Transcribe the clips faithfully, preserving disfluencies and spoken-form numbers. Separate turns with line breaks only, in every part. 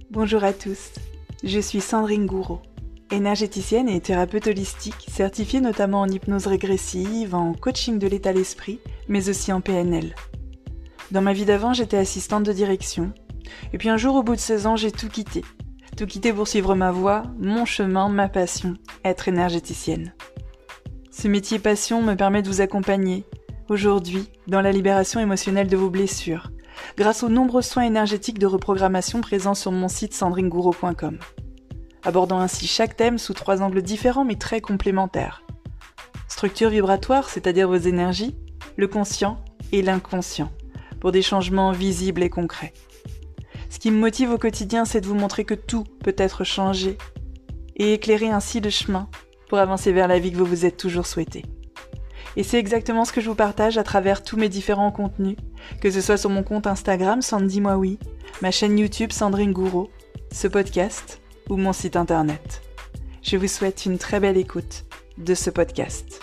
Bonjour à tous, je suis Sandrine Gouraud, énergéticienne et thérapeute holistique, certifiée notamment en hypnose régressive, en coaching de l'état d'esprit, mais aussi en P N L. Dans ma vie d'avant, j'étais assistante de direction, et puis un jour au bout de seize ans, j'ai tout quitté. Tout quitté pour suivre ma voie, mon chemin, ma passion, être énergéticienne. Ce métier passion me permet de vous accompagner, aujourd'hui, dans la libération émotionnelle de vos blessures, grâce aux nombreux soins énergétiques de reprogrammation présents sur mon site sandrine gouraud point com, abordant ainsi chaque thème sous trois angles différents mais très complémentaires. Structure vibratoire, c'est-à-dire vos énergies, le conscient et l'inconscient, pour des changements visibles et concrets. Ce qui me motive au quotidien, c'est de vous montrer que tout peut être changé et éclairer ainsi le chemin pour avancer vers la vie que vous vous êtes toujours souhaité. Et c'est exactement ce que je vous partage à travers tous mes différents contenus, que ce soit sur mon compte Instagram Sandy Moi Oui, ma chaîne YouTube Sandrine Gouraud, ce podcast ou mon site internet. Je vous souhaite une très belle écoute de ce podcast.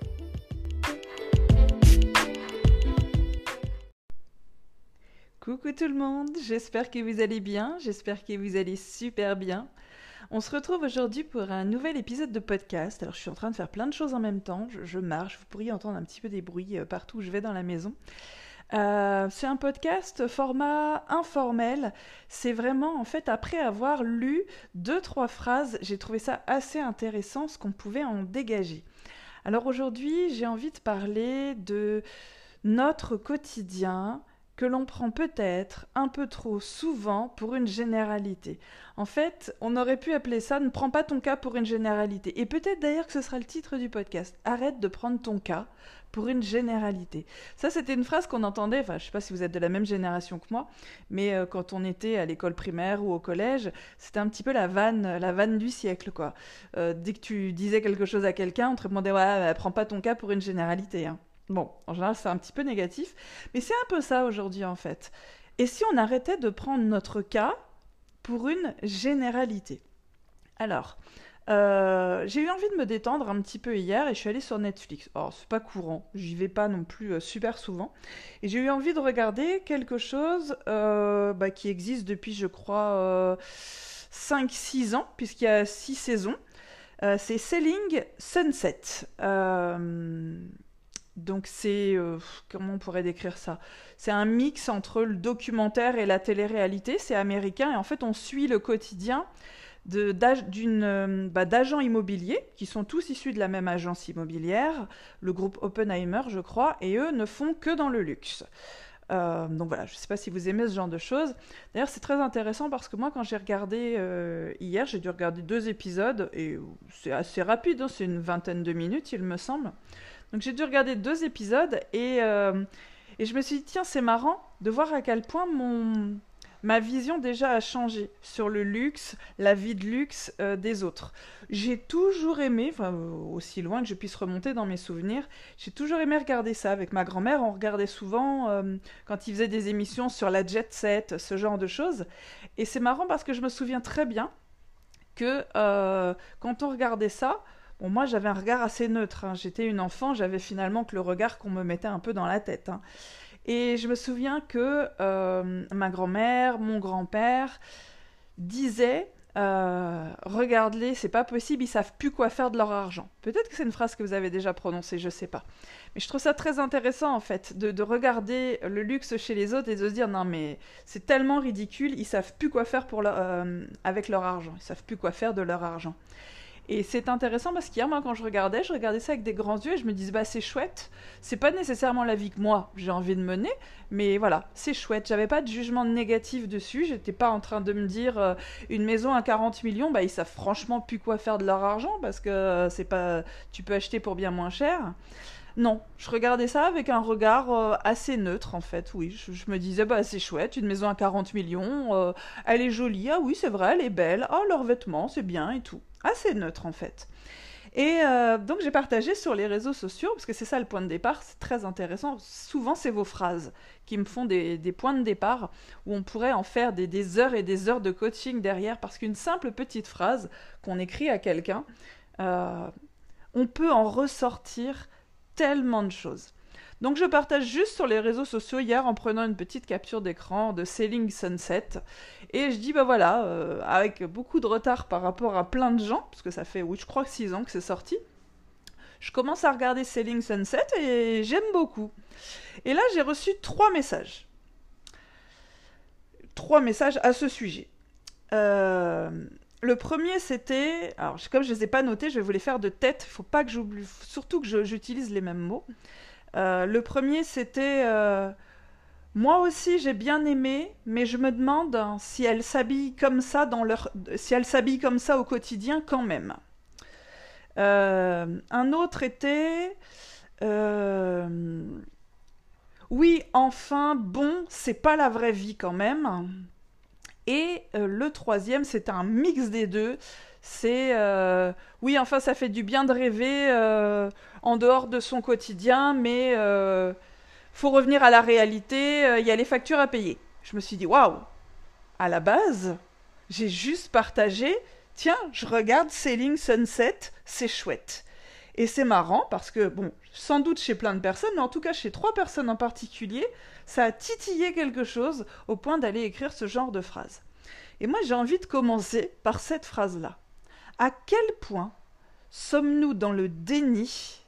Coucou tout le monde, j'espère que vous allez bien, j'espère que vous allez super bien. On se retrouve aujourd'hui pour un nouvel épisode de podcast. Alors je suis en train de faire plein de choses en même temps, je, je marche, vous pourriez entendre un petit peu des bruits partout où je vais dans la maison. Euh, c'est un podcast format informel, c'est vraiment en fait après avoir lu deux trois phrases, j'ai trouvé ça assez intéressant ce qu'on pouvait en dégager. Alors aujourd'hui j'ai envie de parler de notre quotidien, que l'on prend peut-être un peu trop souvent pour une généralité. En fait, on aurait pu appeler ça « Ne prends pas ton cas pour une généralité ». Et peut-être d'ailleurs que ce sera le titre du podcast. Arrête de prendre ton cas pour une généralité. Ça, c'était une phrase qu'on entendait, enfin, je ne sais pas si vous êtes de la même génération que moi, mais euh, quand on était à l'école primaire ou au collège, c'était un petit peu la vanne, la vanne du siècle, quoi. Euh, dès que tu disais quelque chose à quelqu'un, on te répondait « Ouais, bah, prends pas ton cas pour une généralité hein. ». Bon, en général, c'est un petit peu négatif, mais c'est un peu ça aujourd'hui, en fait. Et si on arrêtait de prendre notre cas pour une généralité ? Alors, euh, j'ai eu envie de me détendre un petit peu hier et je suis allée sur Netflix. Alors, c'est pas courant, j'y vais pas non plus euh, super souvent. Et j'ai eu envie de regarder quelque chose euh, bah, qui existe depuis, je crois, euh, cinq six ans, puisqu'il y a six saisons. Euh, c'est Selling Sunset. Euh... Donc c'est, euh, comment on pourrait décrire ça ? C'est un mix entre le documentaire et la télé-réalité, c'est américain, et en fait on suit le quotidien de, d'ag- d'une, euh, bah, d'agents immobiliers, qui sont tous issus de la même agence immobilière, le groupe Oppenheimer je crois, et eux ne font que dans le luxe. Euh, donc voilà, je ne sais pas si vous aimez ce genre de choses. D'ailleurs c'est très intéressant parce que moi quand j'ai regardé euh, hier, j'ai dû regarder deux épisodes, et c'est assez rapide, hein, c'est une vingtaine de minutes il me semble. Donc j'ai dû regarder deux épisodes et, euh, et je me suis dit, tiens, c'est marrant de voir à quel point mon, ma vision déjà a changé sur le luxe, la vie de luxe euh, des autres. J'ai toujours aimé, enfin, aussi loin que je puisse remonter dans mes souvenirs, j'ai toujours aimé regarder ça. Avec ma grand-mère, on regardait souvent euh, quand ils faisaient des émissions sur la jet set, ce genre de choses. Et c'est marrant parce que je me souviens très bien que euh, quand on regardait ça, bon, moi, j'avais un regard assez neutre. Hein. J'étais une enfant, j'avais finalement que le regard qu'on me mettait un peu dans la tête. Hein. Et je me souviens que euh, ma grand-mère, mon grand-père disaient euh, « Regarde-les, c'est pas possible, ils savent plus quoi faire de leur argent. » Peut-être que c'est une phrase que vous avez déjà prononcée, je sais pas. Mais je trouve ça très intéressant, en fait, de, de regarder le luxe chez les autres et de se dire « Non, mais c'est tellement ridicule, ils savent plus quoi faire pour leur, euh, avec leur argent. Ils savent plus quoi faire de leur argent. » Et c'est intéressant parce qu'hier, moi, quand je regardais, je regardais ça avec des grands yeux et je me disais, bah, c'est chouette. C'est pas nécessairement la vie que moi, j'ai envie de mener, mais voilà, c'est chouette. J'avais pas de jugement négatif dessus. J'étais pas en train de me dire, euh, une maison à quarante millions, bah, ils savent franchement plus quoi faire de leur argent parce que euh, c'est pas, tu peux acheter pour bien moins cher. Non, je regardais ça avec un regard euh, assez neutre en fait, oui. Je, je me disais, bah c'est chouette, une maison à quarante millions, euh, elle est jolie, ah oui c'est vrai, elle est belle, ah leurs vêtements, c'est bien et tout. Assez neutre en fait. Et euh, donc j'ai partagé sur les réseaux sociaux, parce que c'est ça le point de départ, c'est très intéressant. Souvent c'est vos phrases qui me font des, des points de départ, où on pourrait en faire des, des heures et des heures de coaching derrière, parce qu'une simple petite phrase qu'on écrit à quelqu'un, euh, on peut en ressortir tellement de choses. Donc je partage juste sur les réseaux sociaux hier en prenant une petite capture d'écran de Selling Sunset. Et je dis, bah voilà, euh, avec beaucoup de retard par rapport à plein de gens, parce que ça fait, oui, je crois que six ans que c'est sorti, je commence à regarder Selling Sunset et j'aime beaucoup. Et là, j'ai reçu trois messages. Trois messages à ce sujet. Euh, le premier, c'était... Alors, comme je ne les ai pas notés, je vais vous les faire de tête. Il ne faut pas que j'oublie... Surtout que je, j'utilise les mêmes mots. Euh, le premier, c'était... Euh, moi aussi, j'ai bien aimé, mais je me demande si elles s'habillent comme ça dans leur... si elles s'habillent comme ça au quotidien quand même. Euh, un autre était... Euh, oui, enfin, bon, c'est pas la vraie vie quand même. Et euh, le troisième, c'est un mix des deux. C'est, euh, oui, enfin, ça fait du bien de rêver euh, en dehors de son quotidien, mais euh, faut revenir à la réalité, il euh, y a les factures à payer. Je me suis dit, waouh, à la base, j'ai juste partagé, tiens, je regarde Selling Sunset, c'est chouette. Et c'est marrant parce que, bon, sans doute chez plein de personnes, mais en tout cas chez trois personnes en particulier, ça a titillé quelque chose au point d'aller écrire ce genre de phrase. Et moi, j'ai envie de commencer par cette phrase-là. À quel point sommes-nous dans le déni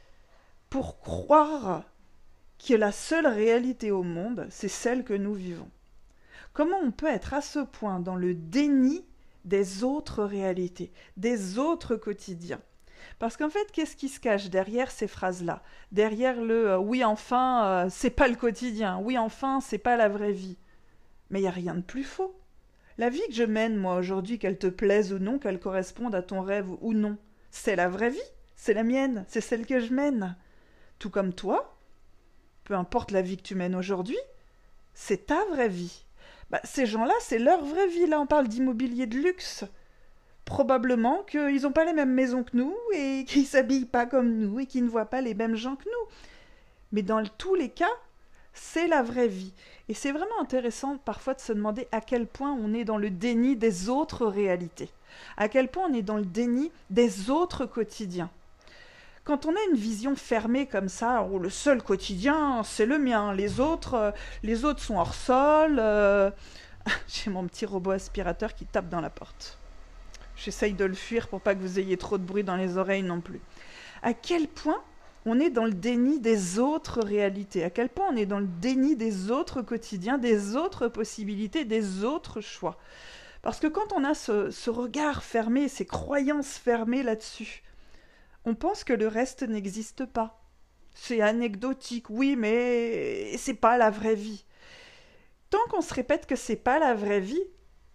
pour croire que la seule réalité au monde, c'est celle que nous vivons? Comment on peut être à ce point dans le déni des autres réalités, des autres quotidiens? Parce qu'en fait, qu'est-ce qui se cache derrière ces phrases-là? Derrière le euh, oui, enfin, euh, c'est pas le quotidien. Oui, enfin, c'est pas la vraie vie. Mais il n'y a rien de plus faux. La vie que je mène, moi, aujourd'hui, qu'elle te plaise ou non, qu'elle corresponde à ton rêve ou non, c'est la vraie vie. C'est la mienne. C'est celle que je mène. Tout comme toi, peu importe la vie que tu mènes aujourd'hui, c'est ta vraie vie. Bah, ces gens-là, c'est leur vraie vie. Là, on parle d'immobilier de luxe. Probablement qu'ils n'ont pas les mêmes maisons que nous et qu'ils ne s'habillent pas comme nous et qu'ils ne voient pas les mêmes gens que nous. Mais dans tous les cas, c'est la vraie vie. Et c'est vraiment intéressant parfois de se demander à quel point on est dans le déni des autres réalités, à quel point on est dans le déni des autres quotidiens. Quand on a une vision fermée comme ça, où le seul quotidien, c'est le mien, les autres, euh, les autres sont hors sol, euh... j'ai mon petit robot aspirateur qui tape dans la porte. J'essaye de le fuir pour pas que vous ayez trop de bruit dans les oreilles non plus. À quel point on est dans le déni des autres réalités, à quel point on est dans le déni des autres quotidiens, des autres possibilités, des autres choix. Parce que quand on a ce, ce regard fermé, ces croyances fermées là-dessus, on pense que le reste n'existe pas. C'est anecdotique, oui, mais c'est pas la vraie vie. Tant qu'on se répète que c'est pas la vraie vie,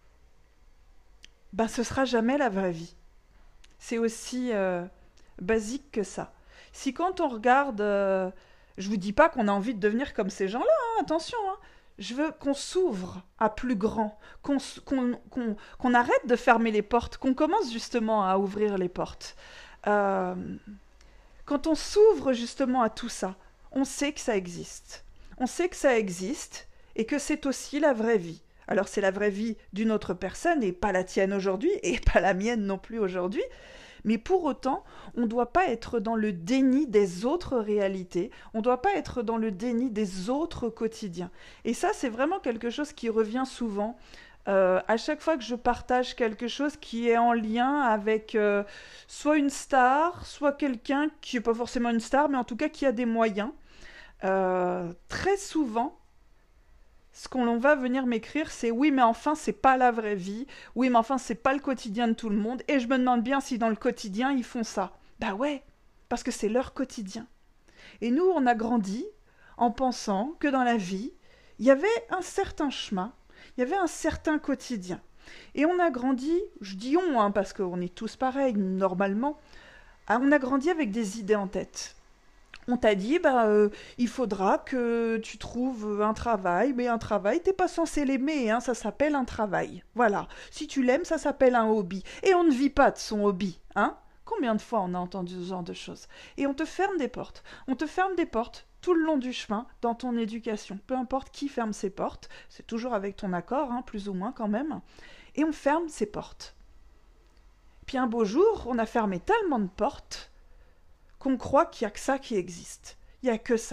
ben ce sera jamais la vraie vie. C'est aussi euh, basique que ça. Si quand on regarde, euh, je vous dis pas qu'on a envie de devenir comme ces gens-là, hein, attention, hein, je veux qu'on s'ouvre à plus grand, qu'on, qu'on, qu'on, qu'on arrête de fermer les portes, qu'on commence justement à ouvrir les portes. Euh, quand on s'ouvre justement à tout ça, on sait que ça existe. On sait que ça existe et que c'est aussi la vraie vie. Alors c'est la vraie vie d'une autre personne et pas la tienne aujourd'hui et pas la mienne non plus aujourd'hui. Mais pour autant, on ne doit pas être dans le déni des autres réalités, on ne doit pas être dans le déni des autres quotidiens. Et ça, c'est vraiment quelque chose qui revient souvent. Euh, à chaque fois que je partage quelque chose qui est en lien avec euh, soit une star, soit quelqu'un qui n'est pas forcément une star, mais en tout cas qui a des moyens, euh, très souvent, ce qu'on va venir m'écrire, c'est oui, mais enfin, c'est pas la vraie vie. Oui, mais enfin, c'est pas le quotidien de tout le monde. Et je me demande bien si dans le quotidien, ils font ça. Bah ouais, parce que c'est leur quotidien. Et nous, on a grandi en pensant que dans la vie, il y avait un certain chemin, il y avait un certain quotidien. Et on a grandi, je dis on, hein, parce qu'on est tous pareils, normalement, on a grandi avec des idées en tête. On t'a dit, bah, euh, il faudra que tu trouves un travail, mais un travail, t'es pas censé l'aimer, hein, ça s'appelle un travail. Voilà, si tu l'aimes, ça s'appelle un hobby. Et on ne vit pas de son hobby, hein. Combien de fois on a entendu ce genre de choses? Et on te ferme des portes. On te ferme des portes tout le long du chemin dans ton éducation. Peu importe qui ferme ses portes, c'est toujours avec ton accord, hein, plus ou moins quand même. Et on ferme ces portes. Puis un beau jour, on a fermé tellement de portes qu'on croit qu'il n'y a que ça qui existe. Il n'y a que ça.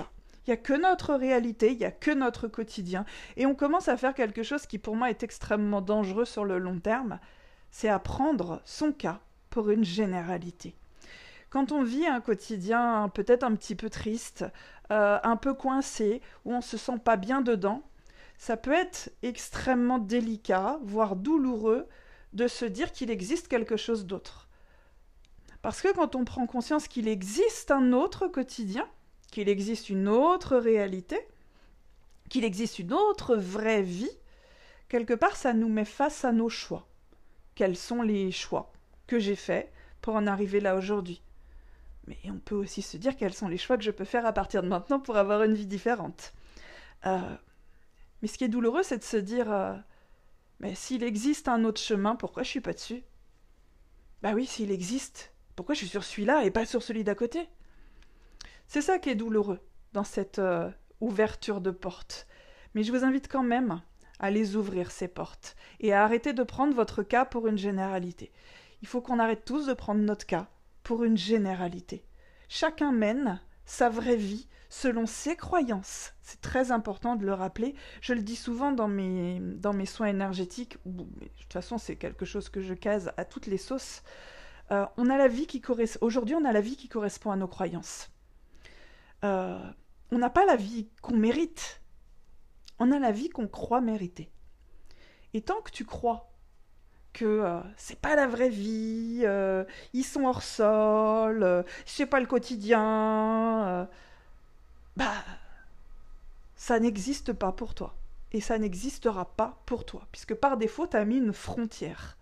Il n'y a que notre réalité, il n'y a que notre quotidien. Et on commence à faire quelque chose qui pour moi est extrêmement dangereux sur le long terme, c'est à prendre son cas pour une généralité. Quand on vit un quotidien peut-être un petit peu triste, euh, un peu coincé, où on ne se sent pas bien dedans, ça peut être extrêmement délicat, voire douloureux, de se dire qu'il existe quelque chose d'autre. Parce que quand on prend conscience qu'il existe un autre quotidien, qu'il existe une autre réalité, qu'il existe une autre vraie vie, quelque part ça nous met face à nos choix. Quels sont les choix que j'ai faits pour en arriver là aujourd'hui? Mais on peut aussi se dire quels sont les choix que je peux faire à partir de maintenant pour avoir une vie différente. Euh, mais ce qui est douloureux, c'est de se dire euh, mais s'il existe un autre chemin, pourquoi je ne suis pas dessus? Bah oui, s'il existe, pourquoi je suis sur celui-là et pas sur celui d'à côté? C'est ça qui est douloureux dans cette euh, ouverture de portes. Mais je vous invite quand même à les ouvrir, ces portes, et à arrêter de prendre votre cas pour une généralité. Il faut qu'on arrête tous de prendre notre cas pour une généralité. Chacun mène sa vraie vie selon ses croyances. C'est très important de le rappeler. Je le dis souvent dans mes, dans mes soins énergétiques, où, de toute façon c'est quelque chose que je case à toutes les sauces. Euh, on a la vie qui correspond. Aujourd'hui, on a la vie qui correspond à nos croyances. Euh, on n'a pas la vie qu'on mérite. On a la vie qu'on croit mériter. Et tant que tu crois que euh, c'est pas la vraie vie, euh, ils sont hors sol, euh, c'est pas le quotidien, euh, bah ça n'existe pas pour toi. Et ça n'existera pas pour toi, puisque par défaut, tu as mis une frontière.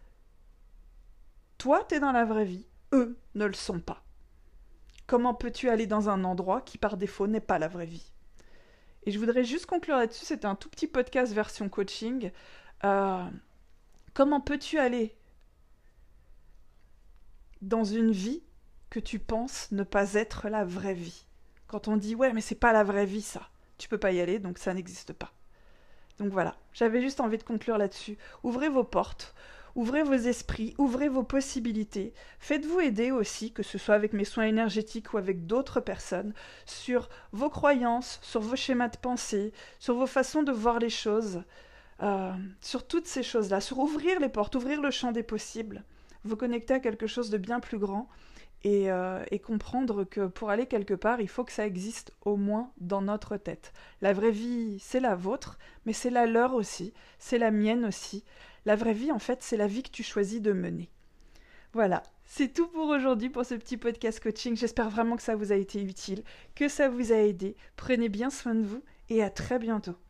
Toi, tu es dans la vraie vie, eux ne le sont pas. Comment peux-tu aller dans un endroit qui par défaut n'est pas la vraie vie? Et je voudrais juste conclure là-dessus, c'était un tout petit podcast version coaching. Euh, comment peux-tu aller dans une vie que tu penses ne pas être la vraie vie? Quand on dit « ouais, mais c'est pas la vraie vie ça », tu peux pas y aller, donc ça n'existe pas. Donc voilà, j'avais juste envie de conclure là-dessus. Ouvrez vos portes, ouvrez vos esprits, ouvrez vos possibilités. Faites-vous aider aussi, que ce soit avec mes soins énergétiques ou avec d'autres personnes, sur vos croyances, sur vos schémas de pensée, sur vos façons de voir les choses, euh, sur toutes ces choses-là, sur ouvrir les portes, ouvrir le champ des possibles, vous connecter à quelque chose de bien plus grand et, euh, et comprendre que pour aller quelque part, il faut que ça existe au moins dans notre tête. La vraie vie, c'est la vôtre, mais c'est la leur aussi, c'est la mienne aussi. La vraie vie, en fait, c'est la vie que tu choisis de mener. Voilà, c'est tout pour aujourd'hui, pour ce petit podcast coaching. J'espère vraiment que ça vous a été utile, que ça vous a aidé. Prenez bien soin de vous et à très bientôt.